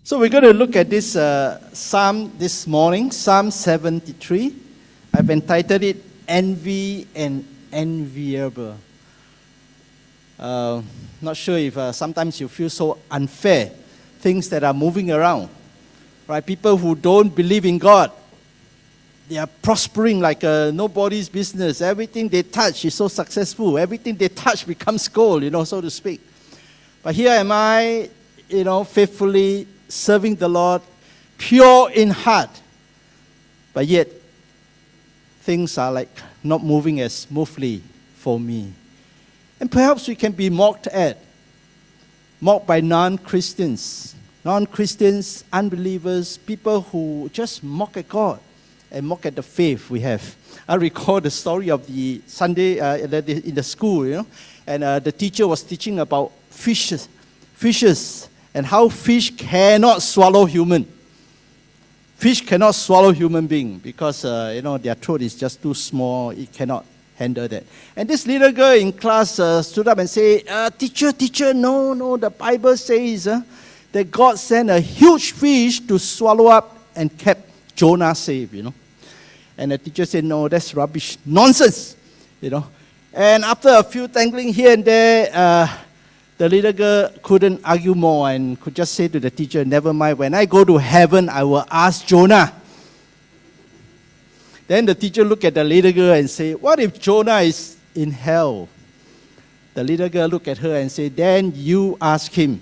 So we're going to look at this psalm this morning, Psalm 73. I've entitled it, Envy and Enviable. Not sure if sometimes you feel so unfair, things that are moving around, right? People who don't believe in God, they are prospering like nobody's business. Everything they touch is so successful. Everything they touch becomes gold, so to speak. But here am I, faithfully serving the Lord, pure in heart. But yet, things are like not moving as smoothly for me. And perhaps we can be mocked by non-Christians, unbelievers, people who just mock at God and mock at the faith we have. I recall the story of the Sunday in the school, and the teacher was teaching about fishes, and how fish cannot swallow human. Fish cannot swallow human being because, their throat is just too small. It cannot handle that. And this little girl in class stood up and said, teacher, no, the Bible says that God sent a huge fish to swallow up and kept Jonah safe, And the teacher said, no, that's rubbish, nonsense, And after a few tangling here and there, the little girl couldn't argue more and could just say to the teacher, never mind, when I go to heaven, I will ask Jonah. Then the teacher looked at the little girl and said, what if Jonah is in hell? The little girl looked at her and said, then you ask him.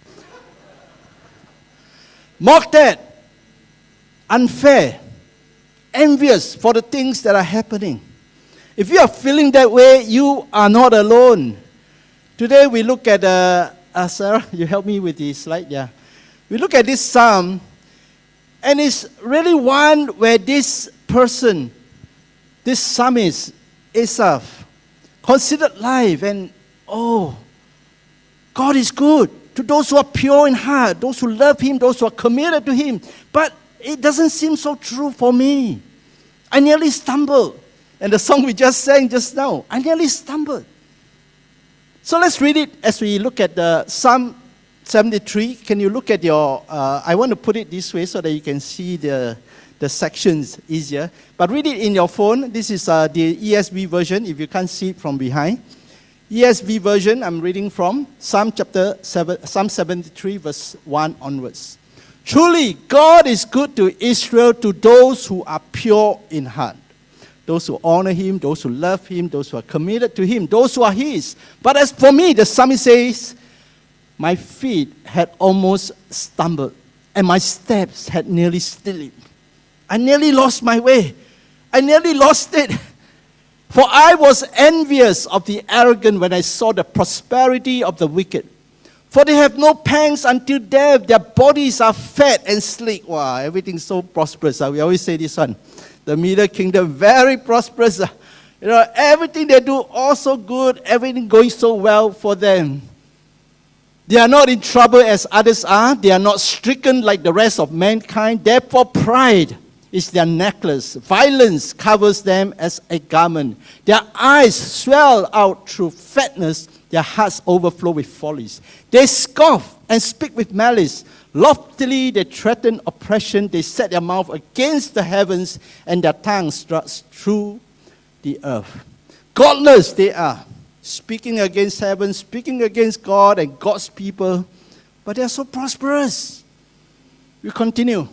Mocked at, unfair, envious for the things that are happening. If you are feeling that way, you are not alone. Today we look at, Sarah, you help me with the slide, yeah. We look at this psalm, and it's really one where this person, this psalmist, Asaph, considered life and, God is good to those who are pure in heart, those who love Him, those who are committed to Him. But it doesn't seem so true for me. I nearly stumbled. And the song we just sang just now, I nearly stumbled. So let's read it as we look at the Psalm 73. Can you look at your, I want to put it this way so that you can see the sections easier. But read it in your phone. This is the ESV version, if you can't see it from behind. ESV version, I'm reading from Psalm 73, verse 1 onwards. Truly, God is good to Israel, to those who are pure in heart. Those who honor Him, those who love Him, those who are committed to Him, those who are His. But as for me, the psalmist says, my feet had almost stumbled, and my steps had nearly slipped. I nearly lost my way. I nearly lost it. For I was envious of the arrogant when I saw the prosperity of the wicked. For they have no pangs until death. Their bodies are fat and sleek. Wow, everything's so prosperous. We always say this one. The Middle Kingdom, very prosperous. Everything they do, also good. Everything going so well for them. They are not in trouble as others are. They are not stricken like the rest of mankind. Therefore, pride is their necklace. Violence covers them as a garment. Their eyes swell out through fatness. Their hearts overflow with follies. They scoff and speak with malice. Loftily they threaten oppression. They set their mouth against the heavens, and their tongue struts through the earth. Godless they are, speaking against heaven, speaking against God and God's people. But they are so prosperous. We continue.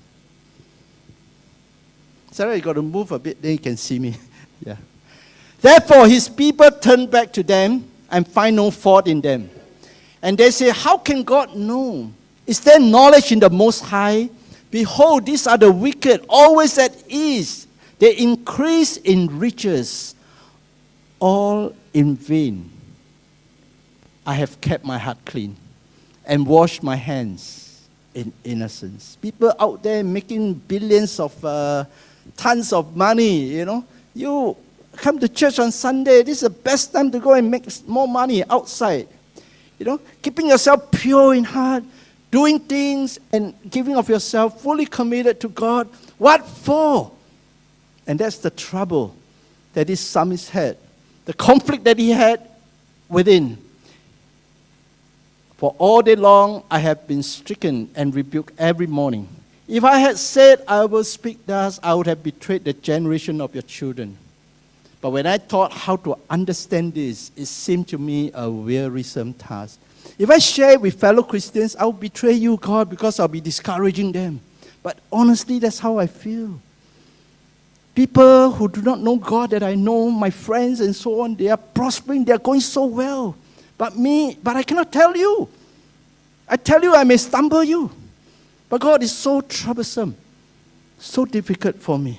Sarah, you got to move a bit, then you can see me. Yeah. Therefore, His people turn back to them and find no fault in them. And they say, how can God know? Is there knowledge in the Most High? Behold, these are the wicked, always at ease. They increase in riches, all in vain. I have kept my heart clean and washed my hands in innocence. People out there making billions of tons of money, You come to church on Sunday, this is the best time to go and make more money outside. Keeping yourself pure in heart, doing things and giving of yourself fully committed to God. What for? And that's the trouble that this psalmist had. The conflict that he had within. For all day long I have been stricken and rebuked every morning. If I had said I will speak thus, I would have betrayed the generation of your children. But when I thought how to understand this, it seemed to me a wearisome task. If I share with fellow Christians, I'll betray you, God, because I'll be discouraging them. But honestly, that's how I feel. People who do not know God that I know, my friends and so on, they are prospering, they are going so well. But I cannot tell you. I tell you, I may stumble you. But God is so troublesome, so difficult for me.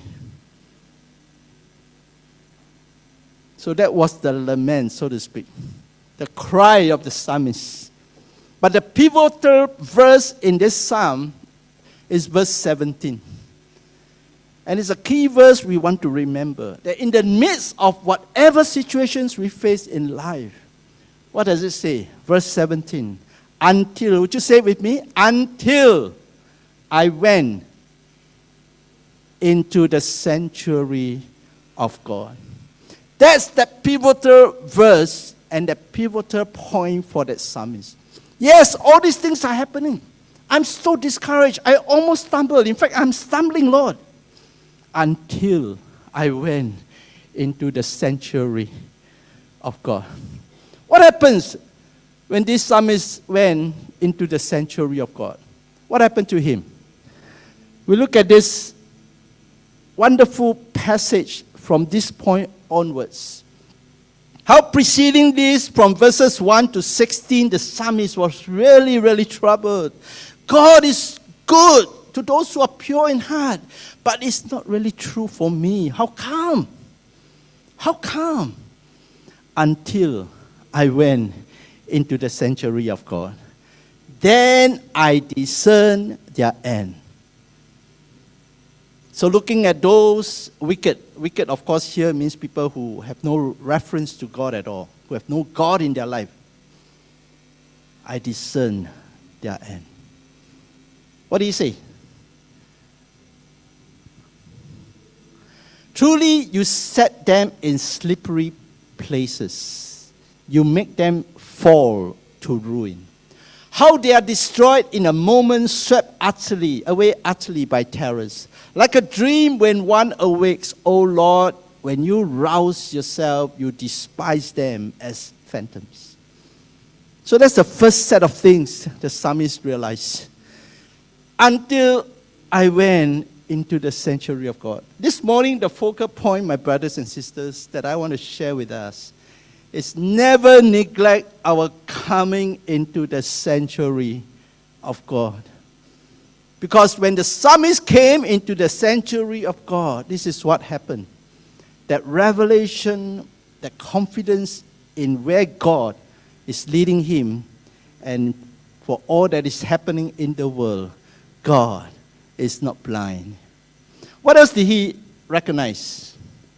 So that was the lament, so to speak, the cry of the psalmist. But the pivotal verse in this psalm is verse 17. And it's a key verse we want to remember. That in the midst of whatever situations we face in life, what does it say? Verse 17. Until, would you say it with me? Until I went into the sanctuary of God. That's the pivotal verse and the pivotal point for that psalmist. Yes, all these things are happening. I'm so discouraged. I almost stumbled. In fact, I'm stumbling, Lord. Until I went into the sanctuary of God. What happens when this psalmist went into the sanctuary of God? What happened to him? We look at this wonderful passage from this point onwards. How preceding this, from verses 1 to 16, the psalmist was really, really troubled. God is good to those who are pure in heart, but it's not really true for me. How come? How come? Until I went into the sanctuary of God. Then I discerned their end. So looking at those wicked of course here means people who have no reference to God at all, who have no God in their life. I discern their end. What do you say? Truly you set them in slippery places. You make them fall to ruin. How they are destroyed in a moment, swept away utterly by terrors. Like a dream when one awakes, O Lord, when you rouse yourself, you despise them as phantoms. So that's the first set of things the psalmist realized. Until I went into the sanctuary of God. This morning, the focal point, my brothers and sisters, that I want to share with us is never neglect our coming into the sanctuary of God. Because when the psalmist came into the sanctuary of God, this is what happened. That revelation, that confidence in where God is leading him, and for all that is happening in the world, God is not blind. What else did he recognize?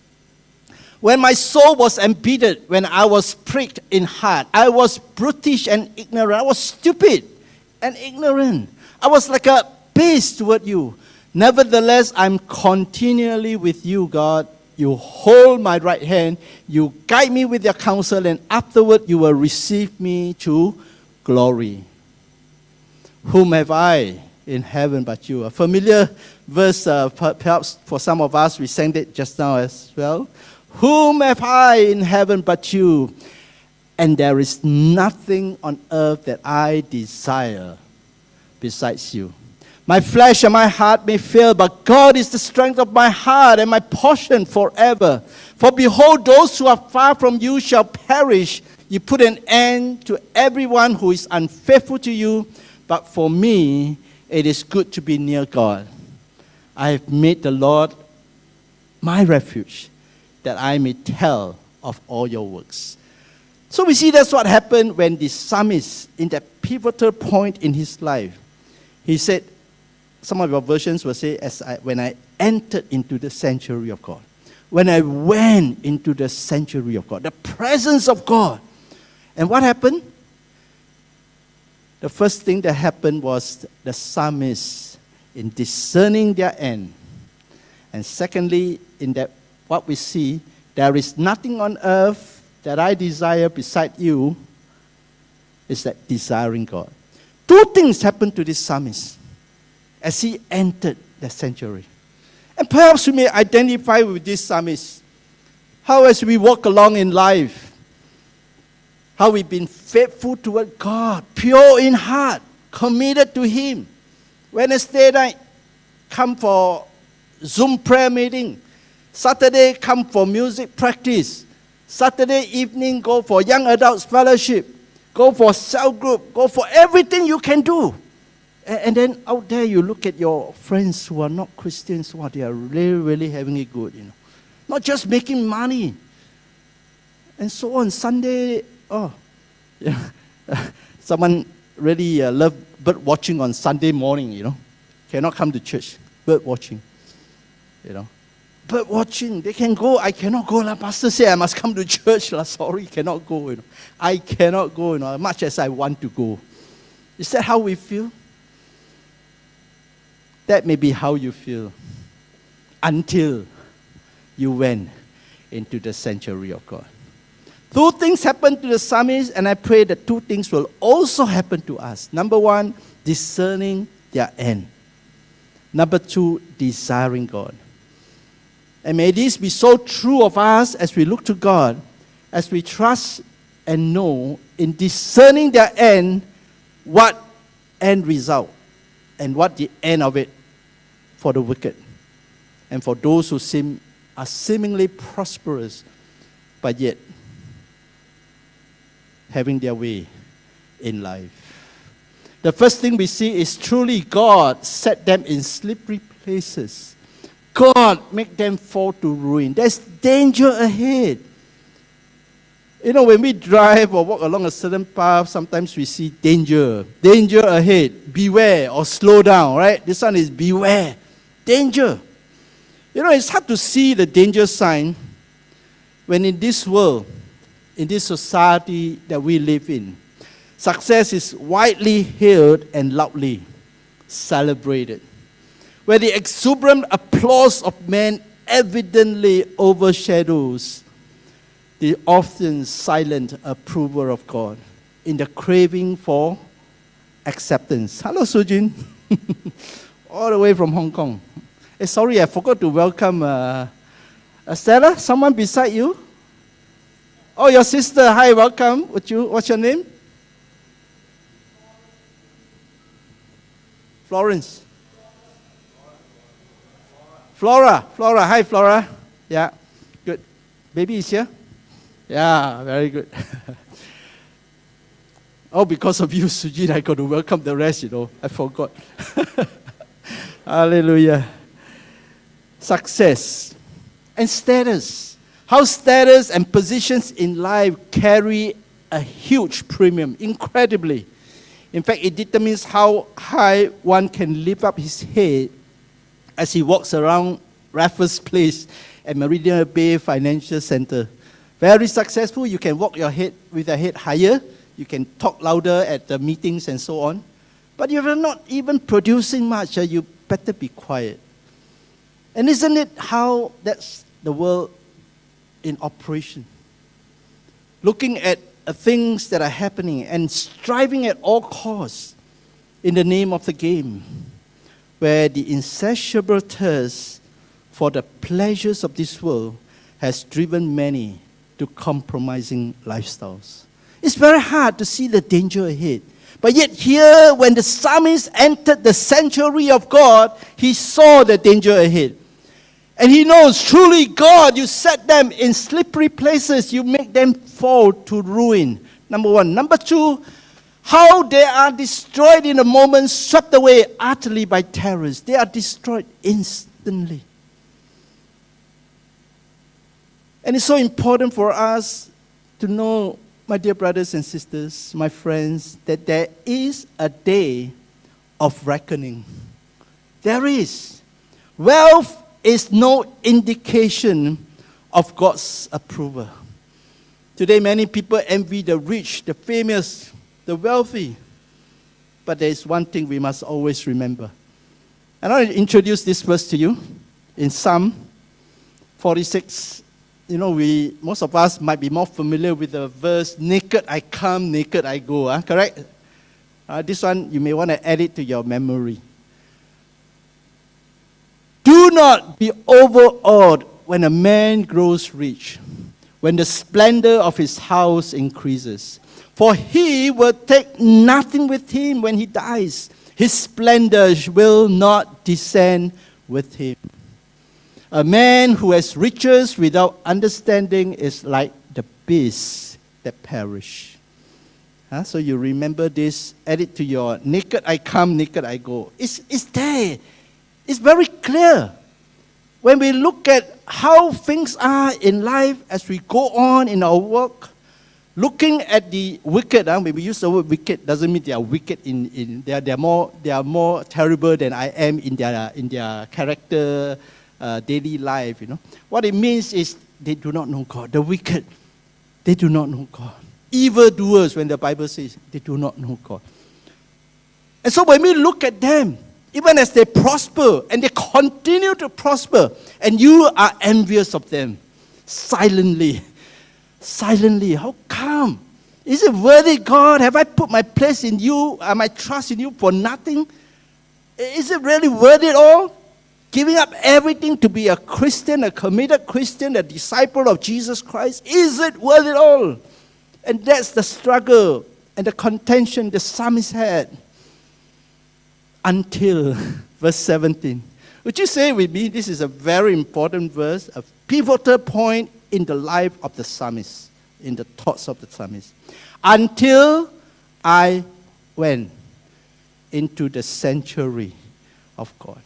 When my soul was embittered, when I was pricked in heart, I was brutish and ignorant. I was stupid and ignorant. I was like a beast toward you. Nevertheless, I'm continually with you, God. You hold my right hand. You guide me with your counsel, and afterward you will receive me to glory. Whom have I in heaven but you? A familiar verse, perhaps for some of us, we sang it just now as well. Whom have I in heaven but you? And there is nothing on earth that I desire besides you. My flesh and my heart may fail, but God is the strength of my heart and my portion forever. For behold, those who are far from you shall perish. You put an end to everyone who is unfaithful to you. But for me, it is good to be near God. I have made the Lord my refuge, that I may tell of all your works. So we see that's what happened when the psalmist, in that pivotal point in his life, he said, some of your versions will say, when I entered into the sanctuary of God. When I went into the sanctuary of God, the presence of God. And what happened? The first thing that happened was the psalmist in discerning their end. And secondly, in that what we see, there is nothing on earth that I desire beside you. It's that desiring God. Two things happened to this psalmist as he entered the sanctuary. And perhaps we may identify with this psalmist. How as we walk along in life, how we've been faithful toward God, pure in heart, committed to Him. Wednesday night, come for Zoom prayer meeting. Saturday, come for music practice. Saturday evening, go for young adults fellowship. Go for cell group. Go for everything you can do. And then out there, you look at your friends who are not Christians. Wow, they are really, really having it good, Not just making money. And so on Sunday, someone really love bird watching on Sunday morning, Cannot come to church. Bird watching, Bird watching, they can go. I cannot go. Pastor say I must come to church. Sorry, cannot go. I cannot go, as much as I want to go. Is that how we feel? That may be how you feel until you went into the sanctuary of God. Two things happened to the psalmist, and I pray that two things will also happen to us. Number one, discerning their end. Number two, desiring God. And may this be so true of us as we look to God, as we trust and know in discerning their end, what end result and what the end of it for the wicked and for those who are seemingly prosperous, but yet having their way in life. The first thing we see is truly God set them in slippery places. God make them fall to ruin. There's danger ahead. When we drive or walk along a certain path, sometimes we see danger. Danger ahead. Beware or slow down, right? This one is beware. Danger. It's hard to see the danger sign when in this world, in this society that we live in, success is widely hailed and loudly celebrated, where the exuberant applause of men evidently overshadows the often silent approval of God in the craving for acceptance. Hello, Sujin. All the way from Hong Kong. Sorry, I forgot to welcome Stella. Someone beside you? Oh, your sister. Hi, welcome. What's your name? Florence. Flora. Hi, Flora. Yeah, good. Baby is here? Yeah, very good. Because of you, Sujin, I got to welcome the rest, I forgot. Hallelujah. Success and status. How status and positions in life carry a huge premium, incredibly. In fact, it determines how high one can lift up his head as he walks around Raffles Place and Marina Bay Financial Center. Very successful. You can walk your head with your head higher. You can talk louder at the meetings and so on. But you're not even producing much. You better be quiet. And isn't it how that's the world in operation? Looking at things that are happening and striving at all costs in the name of the game, where the insatiable thirst for the pleasures of this world has driven many to compromising lifestyles. It's very hard to see the danger ahead. But yet here, when the psalmist entered the sanctuary of God, he saw the danger ahead. And he knows, truly God, you set them in slippery places. You make them fall to ruin. Number one. Number two, how they are destroyed in a moment, swept away utterly by terrorists. They are destroyed instantly. And it's so important for us to know, my dear brothers and sisters, my friends, that there is a day of reckoning. There is. Wealth is no indication of God's approval. Today, many people envy the rich, the famous, the wealthy. But there is one thing we must always remember. And I want to introduce this verse to you in Psalm 46 most of us might be more familiar with the verse, naked I come, naked I go, correct? This one, you may want to add it to your memory. Do not be overawed when a man grows rich, when the splendor of his house increases. For he will take nothing with him when he dies. His splendor will not descend with him. A man who has riches without understanding is like the beasts that perish. So you remember this, add it to your naked I come, naked I go. It's there. It's very clear. When we look at how things are in life as we go on in our work, looking at the wicked, when we use the word wicked, doesn't mean they are wicked they are more terrible than I am in their character, daily life. What it means is they do not know God. The wicked, they do not know God. Evildoers, when the Bible says, they do not know God. And so when we look at them, even as they prosper and they continue to prosper, and you are envious of them, silently, how come? Is it worthy, God? Have I put my place in you, my trust in you for nothing? Is it really worth it all? Giving up everything to be a Christian, a committed Christian, a disciple of Jesus Christ? Is it worth it all? And that's the struggle and the contention the psalmist had. Until verse 17. Would you say with me, this is a very important verse, a pivotal point in the life of the psalmist, in the thoughts of the psalmist. Until I went into the sanctuary of God.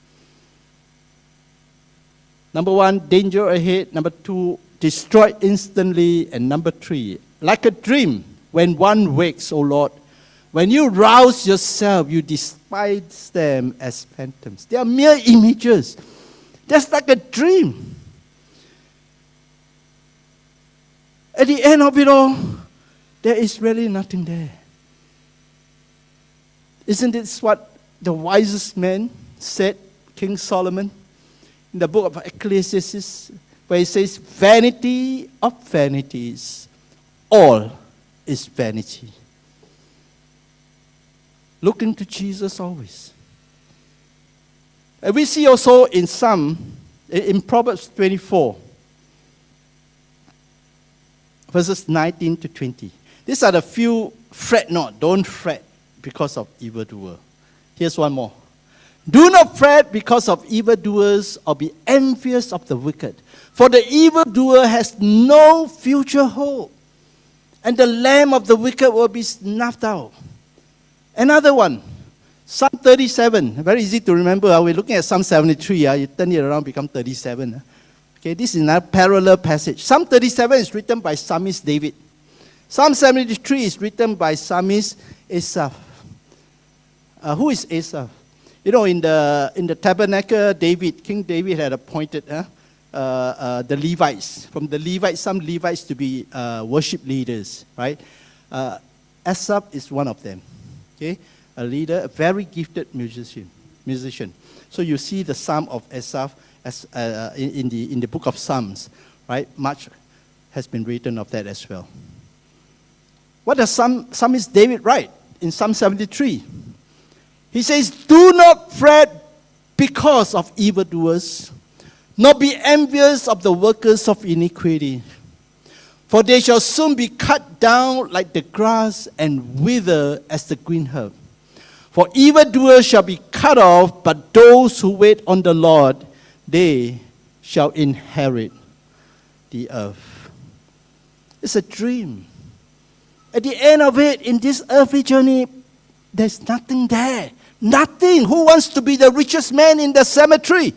Number one, danger ahead. Number two, destroyed instantly. And number three, like a dream, when one wakes, O Lord, when you rouse yourself, you despise them as phantoms. They are mere images. That's like a dream. At the end of it all, there is really nothing there. Isn't this what the wisest man said, King Solomon, in the book of Ecclesiastes, where he says, vanity of vanities, all is vanity. Looking to Jesus always. And we see also in Proverbs 24, verses 19 to 20. These are the few, fret not, don't fret because of evildoer. Here's one more. Do not fret because of evildoers or be envious of the wicked. For the evildoer has no future hope, and the lamp of the wicked will be snuffed out. Another one, Psalm 37, very easy to remember. We're looking at Psalm 73. You turn it around, become 37. Okay, this is a parallel passage. Psalm 37 is written by Psalmist David. Psalm 73 is written by Psalmist Asaph. Who is Asaph? In the tabernacle, King David had appointed the Levites. From the Levites, some Levites to be worship leaders, right? Asaph is one of them. Okay, a leader, a very gifted musician. So you see the Psalm of Asaph as in the book of Psalms, right? Much has been written of that as well. What does Psalmist David write in Psalm 73? He says, do not fret because of evildoers, nor be envious of the workers of iniquity. For they shall soon be cut down like the grass and wither as the green herb. For evildoers shall be cut off, but those who wait on the Lord, they shall inherit the earth. It's a dream. At the end of it, in this earthly journey, there's nothing there. Nothing. Who wants to be the richest man in the cemetery?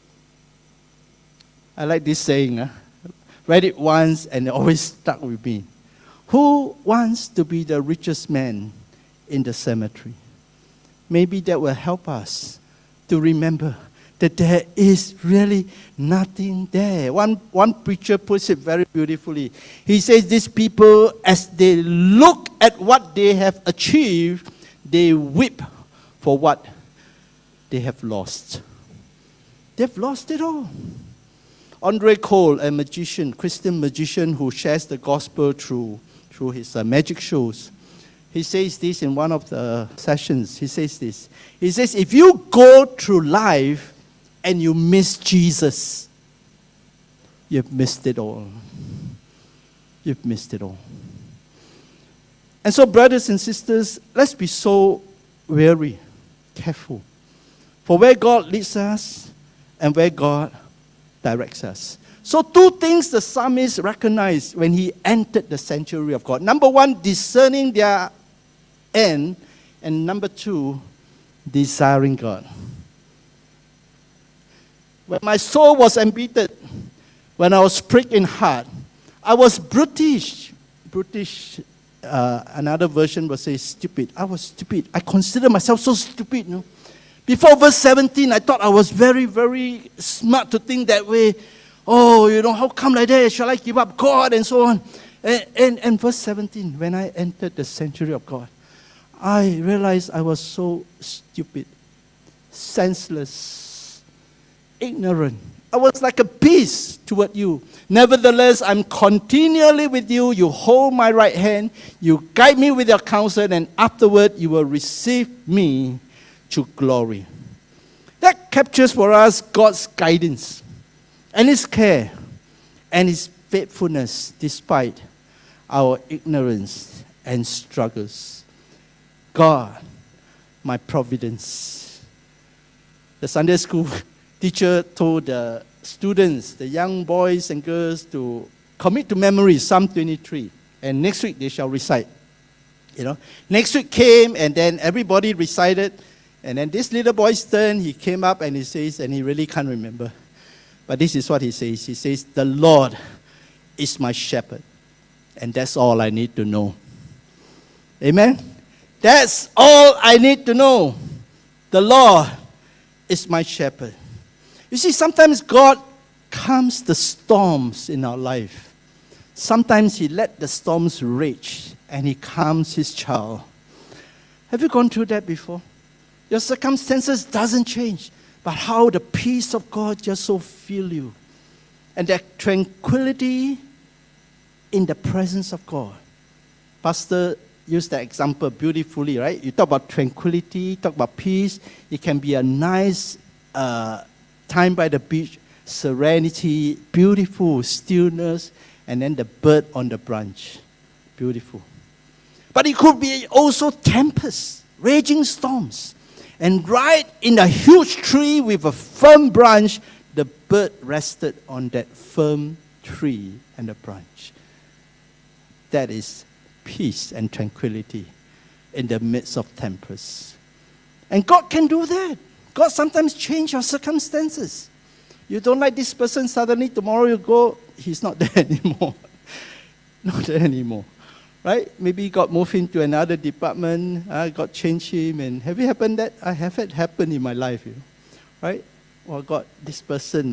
I like this saying. Read it once and it always stuck with me. Who wants to be the richest man in the cemetery? Maybe that will help us to remember that there is really nothing there. One preacher puts it very beautifully. He says these people, as they look at what they have achieved, they weep for what they have lost. They've lost it all. Andre Cole, a magician, Christian magician who shares the gospel through his magic shows. He says this in one of the sessions. He says this. He says, if you go through life and you miss Jesus, you've missed it all. You've missed it all. And so, brothers and sisters, let's be so wary, careful, for where God leads us and where God directs us. So 2 things the psalmist recognized when he entered the sanctuary of God. Number 1, discerning their end. And number 2, desiring God. When my soul was embittered, when I was pricked in heart, I was brutish. Another version will say stupid. I was stupid. I consider myself so stupid. No? Before verse 17, I thought I was very, very smart to think that way. Oh, how come like that? Shall I give up God? And so on. And verse 17, when I entered the sanctuary of God, I realized I was so stupid, senseless, ignorant. I was like a beast toward you. Nevertheless, I'm continually with you. You hold my right hand. You guide me with your counsel, and afterward you will receive me to glory. That captures for us God's guidance and His care and His faithfulness despite our ignorance and struggles. God, my providence. The Sunday school teacher told the students, the young boys and girls, to commit to memory Psalm 23. And next week they shall recite. Next week came, and then everybody recited. And then this little boy's turn, he came up and he says, and he really can't remember. But this is what he says. He says, the Lord is my shepherd. And that's all I need to know. Amen? That's all I need to know. The Lord is my shepherd. You see, sometimes God calms the storms in our life. Sometimes He let the storms rage and He calms His child. Have you gone through that before? Your circumstances doesn't change, but how the peace of God just so fill you. And that tranquility in the presence of God. Pastor used that example beautifully, right? You talk about tranquility, talk about peace. It can be a nice time by the beach, serenity, beautiful stillness, and then the bird on the branch. Beautiful. But it could be also tempests, raging storms. And right in a huge tree with a firm branch, the bird rested on that firm tree and the branch. That is peace and tranquility in the midst of tempests. And God can do that. God sometimes changes your circumstances. You don't like this person, suddenly tomorrow you go, he's not there anymore. Not there anymore. Right? Maybe God moved him to another department, God changed him. And have you happened that? I have it happen in my life, right? Well, God, this person,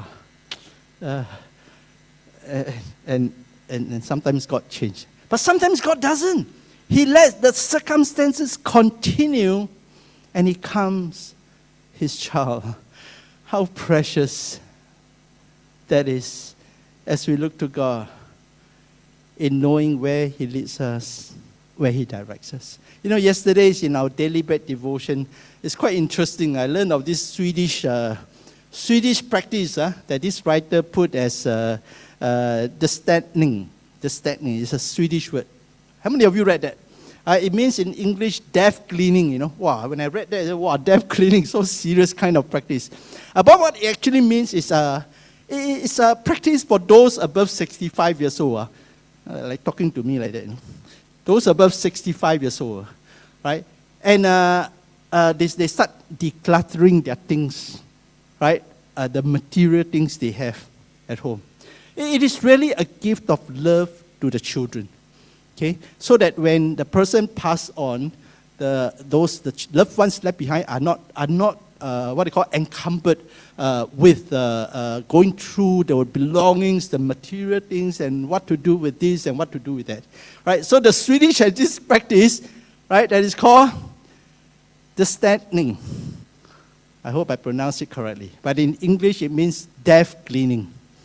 and sometimes God changed. But sometimes God doesn't. He lets the circumstances continue and He calms His child. How precious that is as we look to God in knowing where He leads us, where He directs us. Yesterday in our daily bread devotion, it's quite interesting. I learned of this Swedish practice that this writer put as the städning. The städning is a Swedish word. How many of you read that? It means in English, death cleaning. Wow, when I read that, I said, wow, death cleaning, so serious kind of practice. But what it actually means is it's a practice for those above 65 years old. Like talking to me like that. Those above 65 years old, right? And they start decluttering their things, right? The material things they have at home. It is really a gift of love to the children, okay? So that when the person passes on, the loved ones left behind are not what they call encumbered with going through the belongings, the material things, and what to do with this and what to do with that, right? So the Swedish has this practice, right, that is called the städning. I hope I pronounced it correctly. But in English, it means death cleaning.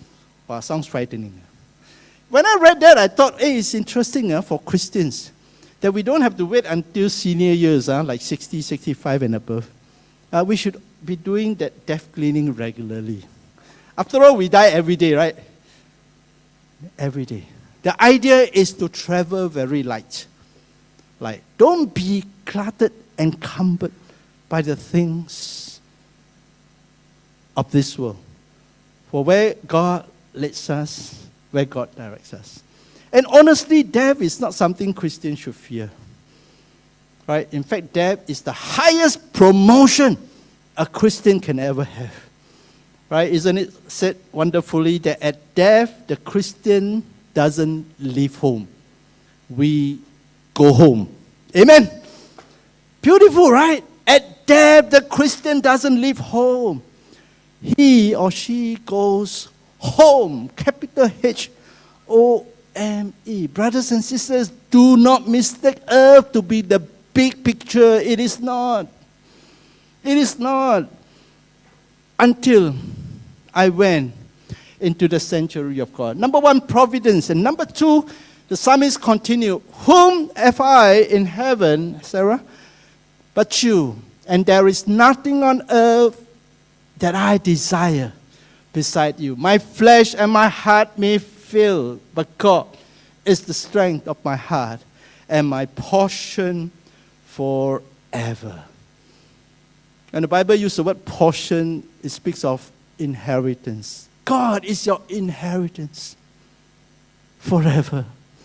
Wow, sounds frightening. When I read that, I thought, hey, it's interesting for Christians that we don't have to wait until senior years, like 60, 65 and above. We should be doing that death cleaning regularly. After all, we die every day, right? Every day. The idea is to travel very light. Like, don't be cluttered and encumbered by the things of this world. For where God leads us, where God directs us. And honestly, death is not something Christians should fear. Right? In fact, death is the highest promotion a Christian can ever have. Right? Isn't it said wonderfully that at death, the Christian doesn't leave home. We go home. Amen? Beautiful, right? At death, the Christian doesn't leave home. He or she goes home. Capital H-O-M-E. Brothers and sisters, do not mistake earth to be the big picture. It is not. It is not. Until I went into the sanctuary of God. Number one, providence. And number two, the psalmist continued, whom have I in heaven, Sarah, but you? And there is nothing on earth that I desire beside you. My flesh and my heart may fail, but God is the strength of my heart and my portion forever. And the Bible uses the word portion, it speaks of inheritance. God is your inheritance forever.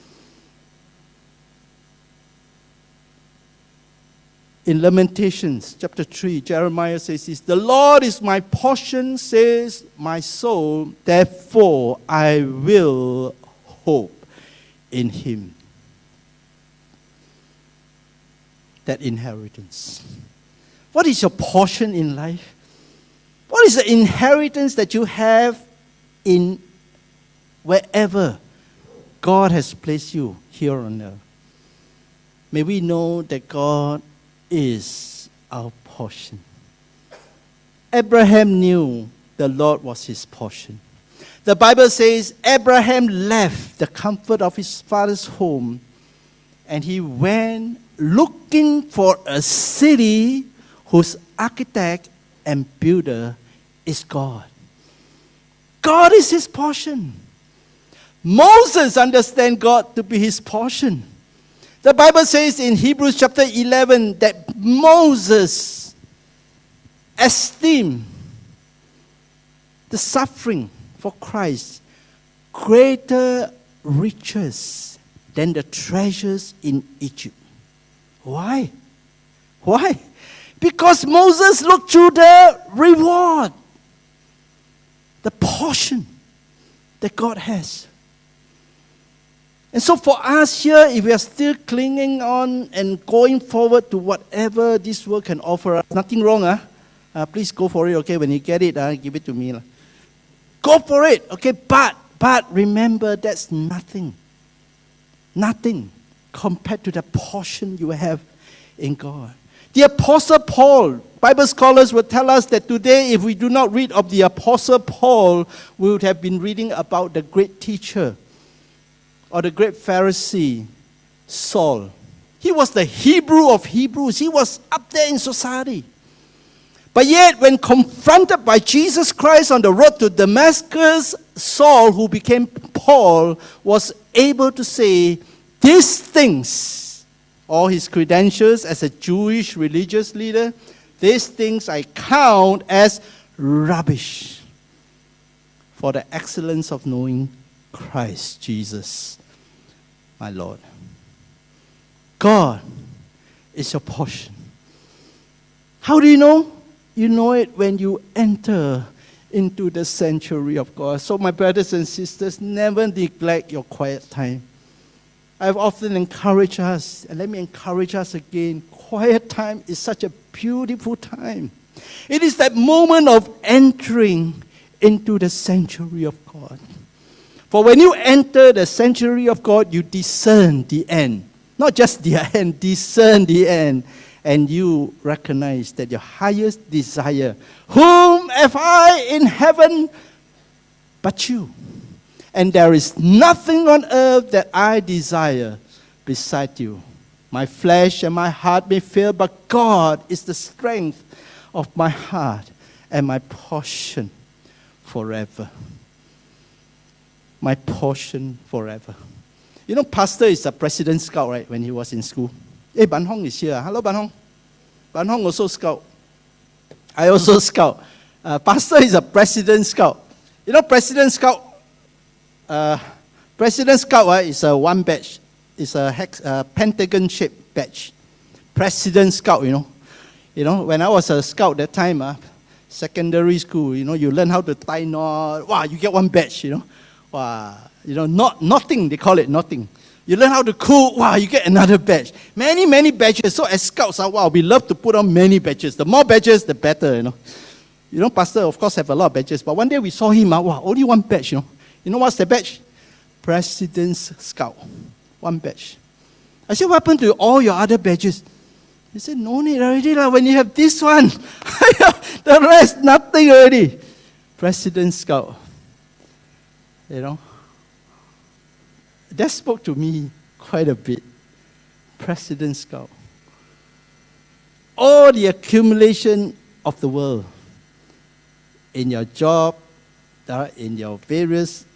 In Lamentations chapter 3, Jeremiah says this, the Lord is my portion, says my soul, therefore I will hope in him. That inheritance. What is your portion in life? What is the inheritance that you have in wherever God has placed you here on earth? May we know that God is our portion. Abraham knew the Lord was his portion. The Bible says Abraham left the comfort of his father's home and he went looking for a city whose architect and builder is God. God is his portion. Moses understands God to be his portion. The Bible says in Hebrews chapter 11 that Moses esteemed the suffering for Christ greater riches than the treasures in Egypt. Why? Why? Because Moses looked through the reward, the portion that God has. And so for us here, if we are still clinging on and going forward to whatever this world can offer us, nothing wrong, please go for it, okay? When you get it, give it to me. Go for it, okay? But remember, that's nothing. Nothing compared to the portion you have in God. The Apostle Paul, Bible scholars will tell us that today, if we do not read of the Apostle Paul, we would have been reading about the great teacher or the great Pharisee, Saul. He was the Hebrew of Hebrews. He was up there in society. But yet, when confronted by Jesus Christ on the road to Damascus, Saul, who became Paul, was able to say, these things, all his credentials as a Jewish religious leader, these things I count as rubbish for the excellence of knowing Christ Jesus, my Lord. God is your portion. How do you know? You know it when you enter into the sanctuary of God. So my brothers and sisters, never neglect your quiet time. I've often encouraged us, and let me encourage us again, quiet time is such a beautiful time. It is that moment of entering into the sanctuary of God. For when you enter the sanctuary of God, you discern the end. Not just the end, discern the end. And you recognize that your highest desire, whom have I in heaven but you? And there is nothing on earth that I desire beside you. My flesh and my heart may fail, but God is the strength of my heart and my portion forever. My portion forever. You know, Pastor is a president scout, right, when he was in school. Hey, Ban Hong is here. Hello, Ban Hong. Ban Hong also scout. I also scout. Pastor is a president scout. You know, president scout is a one badge. It's a pentagon-shaped badge. President scout, you know, when I was a scout that time, secondary school, you know, you learn how to tie knot. Wow, you get one badge, you know. Wow, you know, knotting, they call it knotting. You learn how to cook, wow, you get another badge. Many, many badges. So as scouts, wow, we love to put on many badges. The more badges, the better, you know. You know, Pastor, of course, have a lot of badges. But one day we saw him, wow, only one badge, you know. You know what's the badge? President's Scout. One badge. I said, what happened to all your other badges? He said, no need already, when you have this one. The rest, nothing already. President's Scout. You know. That spoke to me quite a bit. President's Scout. All the accumulation of the world in your job, in your various,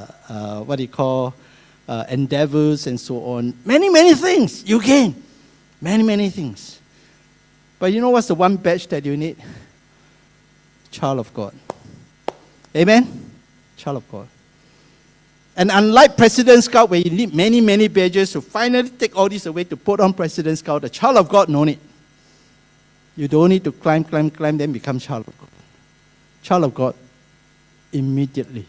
endeavors and so on. Many, many things you gain. Many, many things. But you know what's the one badge that you need? Child of God. Amen? Child of God. And unlike President Scout, where you need many, many badges to finally take all this away to put on President Scout, the child of God, no need. You don't need to climb, then become child of God. Child of God, immediately,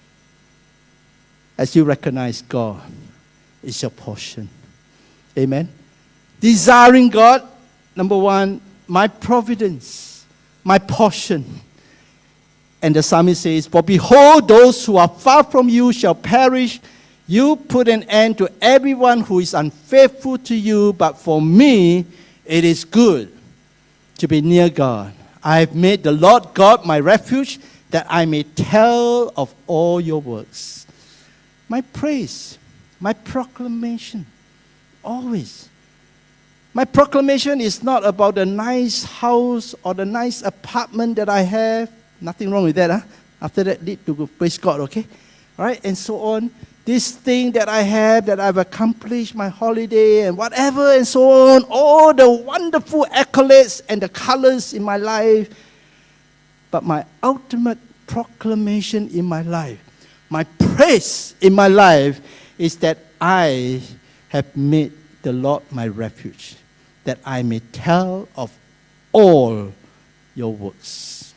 as you recognize God is your portion. Amen? Desiring God, number one, my providence, my portion. And the psalmist says, for behold, those who are far from you shall perish. You put an end to everyone who is unfaithful to you, but for me it is good to be near God. I have made the Lord God my refuge, that I may tell of all your works. My praise, my proclamation, always. My proclamation is not about the nice house or the nice apartment that I have. Nothing wrong with that. Huh? After that, lead to praise God, okay? All right, and so on. This thing that I have, that I've accomplished, my holiday and whatever and so on, all the wonderful accolades and the colors in my life. But my ultimate proclamation in my life, my praise in my life is that I have made the Lord my refuge, that I may tell of all your works.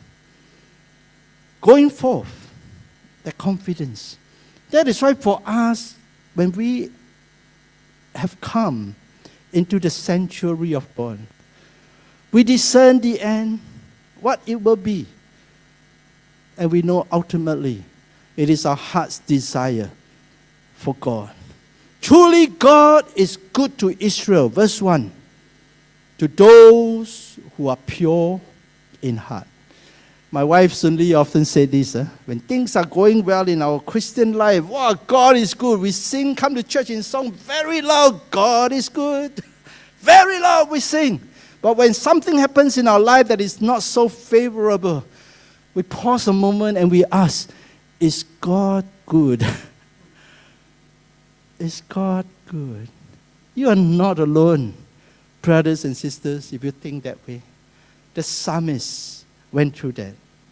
Going forth, the confidence. That is why for us, when we have come into the sanctuary of God, we discern the end, what it will be. And we know ultimately it is our heart's desire for God. Truly God is good to Israel. Verse 1. To those who are pure in heart. My wife Sun Lee often said this, when things are going well in our Christian life, wow, God is good. We sing, come to church in song very loud, God is good. Very loud we sing. But when something happens in our life that is not so favorable, we pause a moment and we ask, is God good? Is God good? You are not alone, brothers and sisters, if you think that way. The psalmist went through that.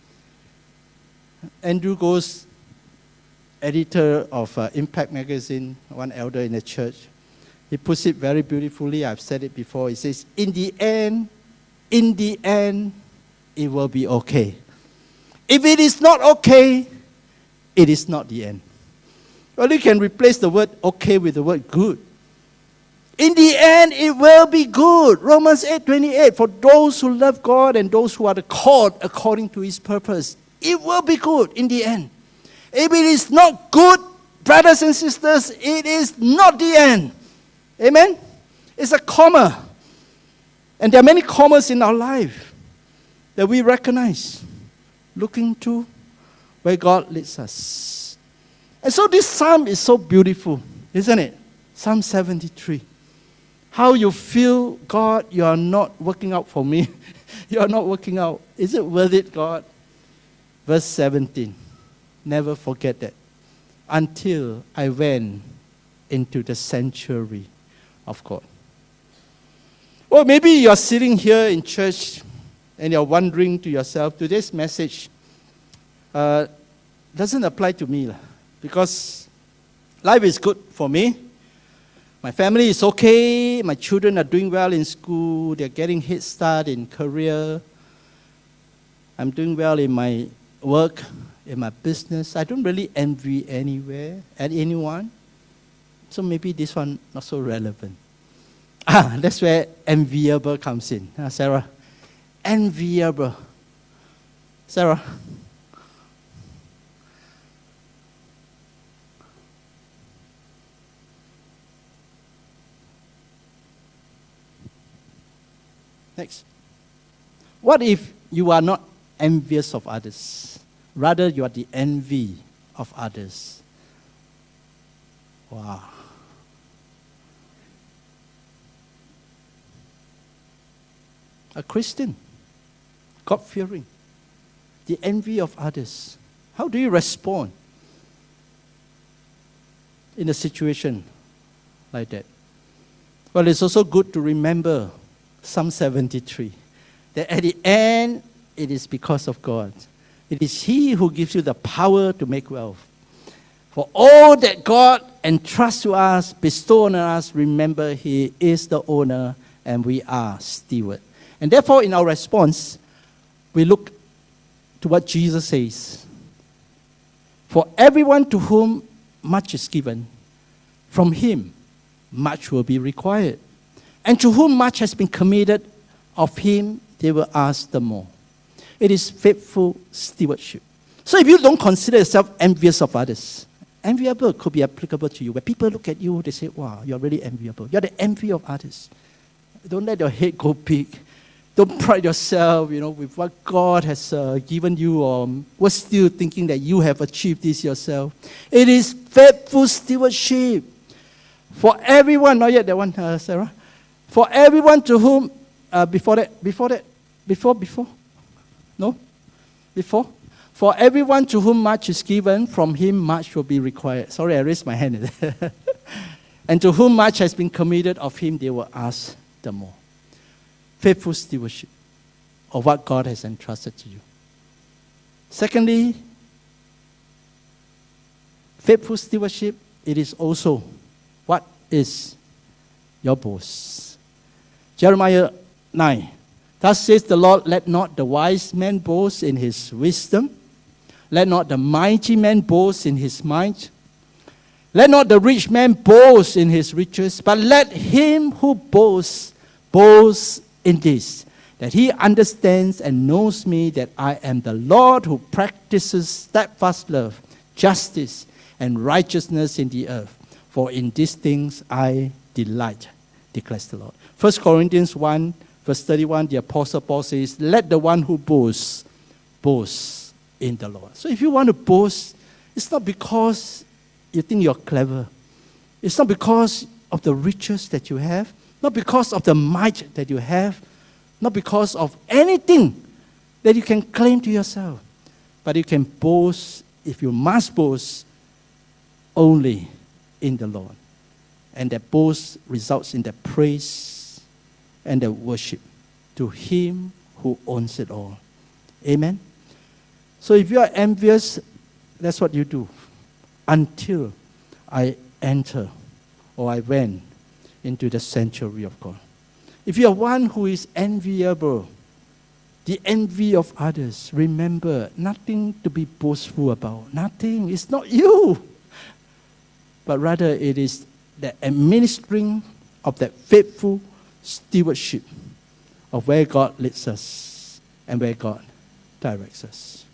Andrew Goes, editor of Impact Magazine, one elder in the church, he puts it very beautifully. I've said it before. He says, in the end, it will be okay. If it is not okay, it is not the end. Well, you can replace the word okay with the word good. In the end, it will be good. Romans 8:28. For those who love God and those who are called according to His purpose, it will be good in the end. If it is not good, brothers and sisters, it is not the end. Amen? It's a comma. And there are many commas in our life that we recognize, looking to where God leads us. And so this psalm is so beautiful, isn't it? Psalm 73. How you feel, God, you are not working out for me. You are not working out. Is it worth it, God? Verse 17. Never forget that. Until I went into the sanctuary of God. Well, maybe you're sitting here in church and you're wondering to yourself, today's message doesn't apply to me. Because life is good for me. My family is okay. My children are doing well in school. They're getting head start in career. I'm doing well in my work, in my business. I don't really envy anyone. So maybe this one not so relevant. That's where enviable comes in. Sarah, enviable. Sarah. Next. What if you are not envious of others? Rather, you are the envy of others. Wow. A Christian, God-fearing, the envy of others. How do you respond in a situation like that? Well, it's also good to remember Psalm 73, that at the end, it is because of God. It is He who gives you the power to make wealth. For all that God entrusts to us, bestow on us, remember He is the owner and we are steward. And therefore, in our response, we look to what Jesus says. For everyone to whom much is given, from him much will be required. And to whom much has been committed, of him they will ask the more. It is faithful stewardship. So if you don't consider yourself envious of others, enviable could be applicable to you. When people look at you, they say, wow, you're really enviable. You're the envy of others. Don't let your head go big. Don't pride yourself, with what God has given you, or was still thinking that you have achieved this yourself. It is faithful stewardship. For everyone, not yet that one, Sarah. For everyone to whom, before. For everyone to whom much is given, from him much will be required. Sorry, I raised my hand. And to whom much has been committed, of him they will ask the more. Faithful stewardship of what God has entrusted to you. Secondly, faithful stewardship, it is also what is your boast. Jeremiah 9. Thus says the Lord, let not the wise man boast in his wisdom. Let not the mighty man boast in his might. Let not the rich man boast in his riches, but let him who boasts, boast in this, that he understands and knows me, that I am the Lord who practices steadfast love, justice, and righteousness in the earth. For in these things I delight, declares the Lord. 1 Corinthians 1, verse 31, the Apostle Paul says, let the one who boasts, boast in the Lord. So if you want to boast, it's not because you think you're clever. It's not because of the riches that you have, not because of the might that you have, not because of anything that you can claim to yourself, but you can boast, if you must boast, only in the Lord. And that boast results in the praise and the worship to Him who owns it all. Amen? So if you are envious, that's what you do. Until I enter or I went into the sanctuary of God. If you are one who is enviable, the envy of others, remember, nothing to be boastful about. Nothing. It's not you. But rather it is the administering of that faithful stewardship of where God leads us and where God directs us.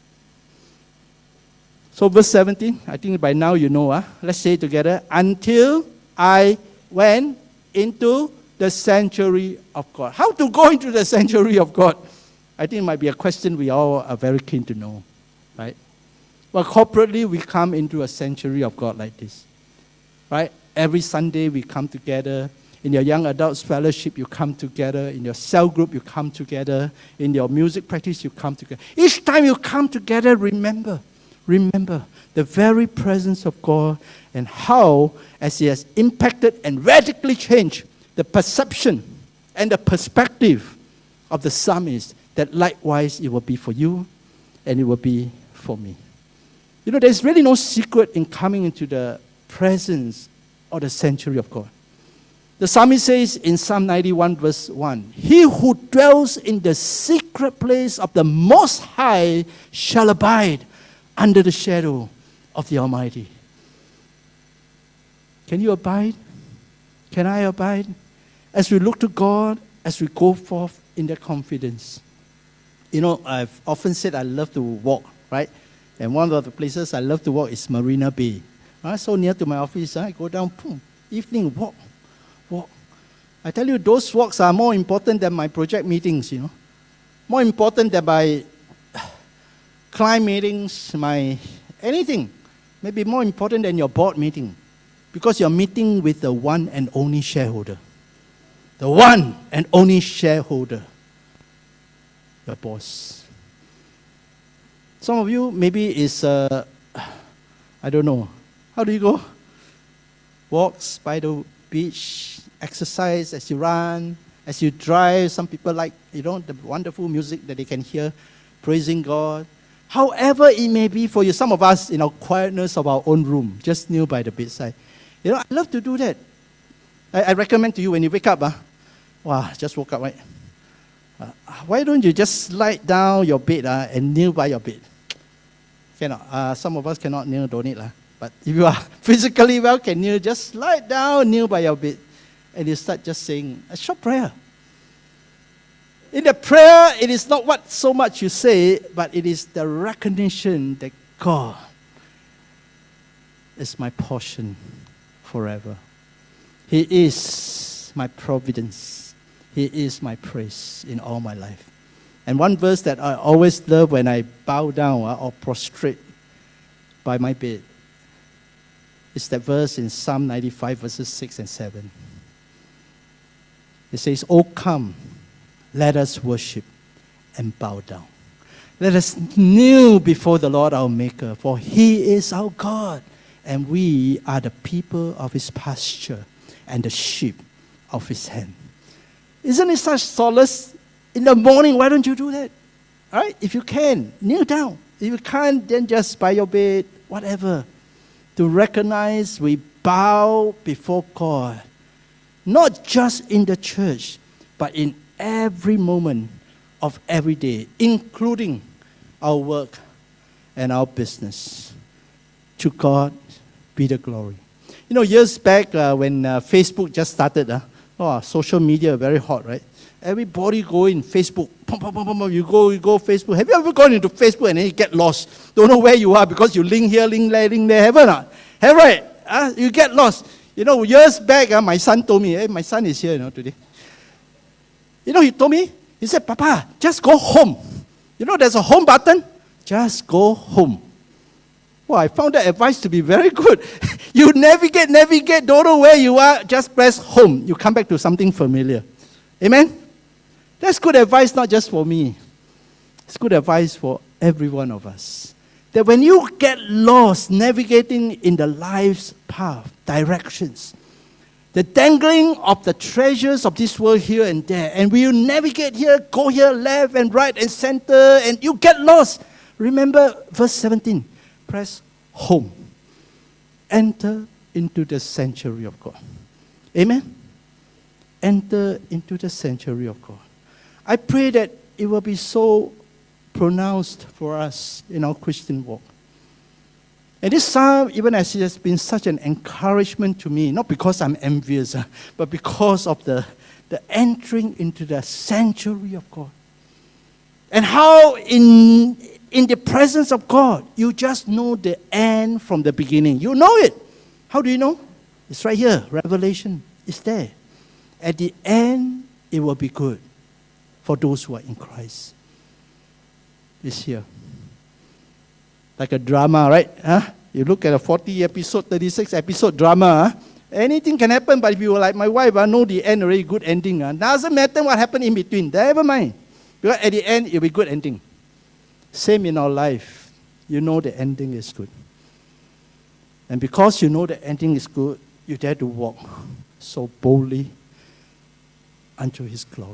So verse 17, I think by now you know. Let's say it together. Until I went into the sanctuary of God. How to go into the sanctuary of God? I think it might be a question we all are very keen to know. Right? But corporately, we come into a sanctuary of God like this. Right? Every Sunday, we come together. In your young adults fellowship, you come together. In your cell group, you come together. In your music practice, you come together. Each time you come together, remember the very presence of God and how, as He has impacted and radically changed the perception and the perspective of the psalmist, that likewise it will be for you and it will be for me. You know, there's really no secret in coming into the presence or the sanctuary of God. The psalmist says in Psalm 91 verse 1, "He who dwells in the secret place of the Most High shall abide under the shadow of the Almighty." Can you abide? Can I abide? As we look to God, as we go forth in that confidence. You know, I've often said I love to walk, right? And one of the places I love to walk is Marina Bay. So near to my office, I go down, boom, evening, walk. I tell you, those walks are more important than my project meetings, you know. More important than my client meetings, my anything. Maybe more important than your board meeting. Because you're meeting with the one and only shareholder. The one and only shareholder. Your boss. Some of you, maybe it's, I don't know. How do you go? Walks by the beach, exercise as you run, as you drive. Some people like, you know, the wonderful music that they can hear, praising God. However it may be for you, some of us in our quietness of our own room, just near by the bedside. You know, I love to do that. I recommend to you when you wake up, just woke up, right? Why don't you just slide down your bed and kneel by your bed? Cannot. Some of us cannot kneel, don't need. But if you are physically well, can kneel, just slide down, kneel by your bed. And you start just saying a short prayer. In the prayer, it is not what so much you say, but it is the recognition that God is my portion forever. He is my providence. He is my praise in all my life. And one verse that I always love when I bow down or prostrate by my bed is that verse in Psalm 95 verses 6 and 7. It says, "Oh come, let us worship and bow down. Let us kneel before the Lord our Maker, for He is our God, and we are the people of His pasture and the sheep of His hand." Isn't it such solace? In the morning, why don't you do that? All right? If you can, kneel down. If you can't, then just by your bed, whatever. To recognize we bow before God, not just in the church, but in every moment of every day, including our work and our business. To God be the glory. You know, years back when Facebook just started, social media very hot, right? Everybody go in Facebook. You go Facebook. Have you ever gone into Facebook and then you get lost? Don't know where you are because you link here, link there, link there. Have you not? Have right? You get lost. You know, years back, my son told me, my son is here, today. You know, he told me, he said, "Papa, just go home. You know, there's a home button. Just go home." Well, I found that advice to be very good. You navigate, don't know where you are, just press home. You come back to something familiar. Amen? That's good advice, not just for me. It's good advice for every one of us. That when you get lost navigating in the life's path, directions, the dangling of the treasures of this world here and there, and when you navigate here, go here, left and right and center, and you get lost. Remember verse 17, press home. Enter into the sanctuary of God. Amen? Enter into the sanctuary of God. I pray that it will be so pronounced for us in our Christian walk. And this psalm, even as it has been such an encouragement to me, not because I'm envious, but because of the entering into the sanctuary of God. And how in the presence of God, you just know the end from the beginning. You know it. How do you know? It's right here. Revelation is there. At the end, it will be good for those who are in Christ. It's here. like a drama, right? Huh? You look at a 40 episode, 36 episode drama, huh? Anything can happen, but if you were like my wife, I know the end already, good ending. Doesn't matter what happened in between, never mind. Because at the end, it'll be good ending. Same in our life. You know the ending is good. And because you know the ending is good, you dare to walk so boldly unto His glory.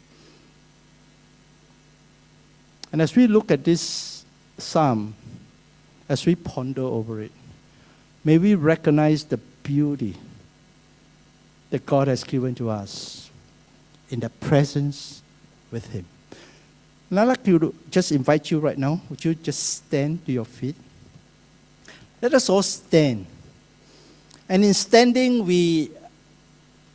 And as we look at this psalm, as we ponder over it, may we recognize the beauty that God has given to us in the presence with Him. And I'd like to just invite you right now, would you just stand to your feet? Let us all stand. And in standing, we